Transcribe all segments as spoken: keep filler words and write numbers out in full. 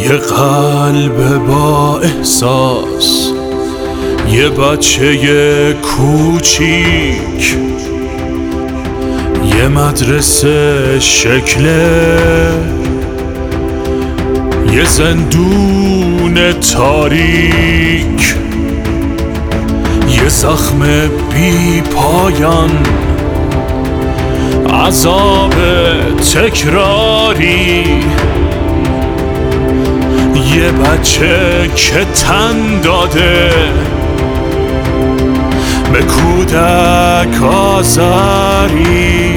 یه قلب با احساس، یه بچه کوچیک، یه مدرسه شکله، یه زندون تاریک، یه زخم بی پایان، عذاب تکراری، یه بچه که تن داده به کودک آزاری.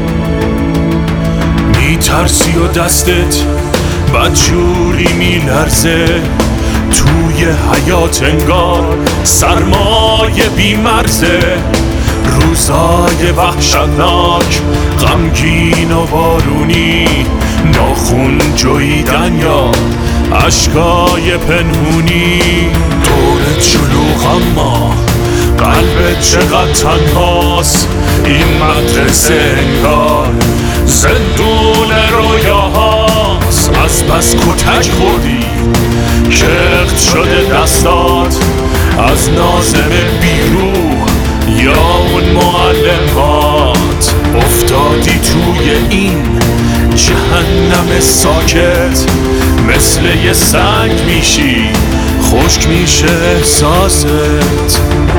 میترسی و دستت بدجوری میلرزه، توی حیات انگار سرمایه بیمرزه. روزای وحشتناک، غمگین و بارونی، ناخون جویدن یا عشقای پنهونی. دورت شلوغ اما قلبت چقدر تنهاست، این مدرسه انگار زندون رویاهاست. از بس کتک خوردی، کخت شده دستات، از ناظم بیروح یا اون معلمات. افتادی توی این جهنم ساکت، مثل یه سنگ میشی، خشک میشه احساست.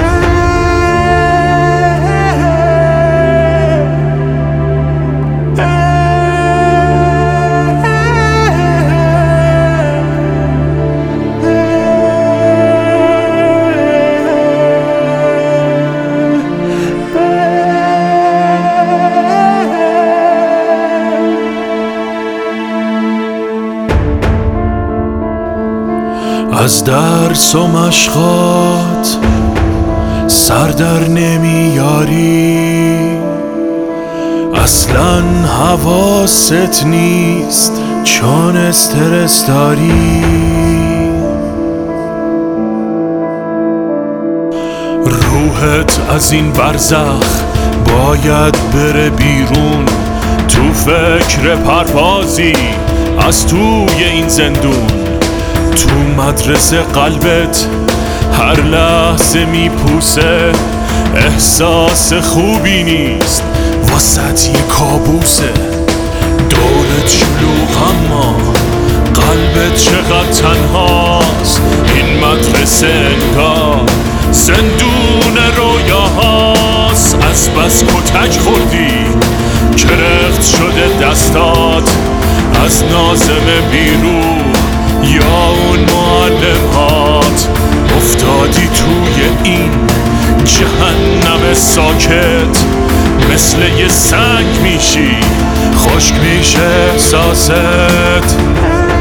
از درس و مشقات سر در نمیاری، اصلا حواست نیست چون استرس داری. روحت از این برزخ باید بره بیرون، تو فکر پروازی از توی این زندون. تو مدرسه قلبت هر لحظه میپوسه، احساس خوبی نیست، واسه یه کابوسه. دورت شلوغ اما قلبت چقدر تنهاست، این مدرسه انگار زندون رویاهاست. از بس کتک خوردی، کرخت شده دستات، از ناظم بیروح یا اون معلمات. افتادی توی این جهنم ساکت، مثل یه سنگ میشی، خشک میشه احساست.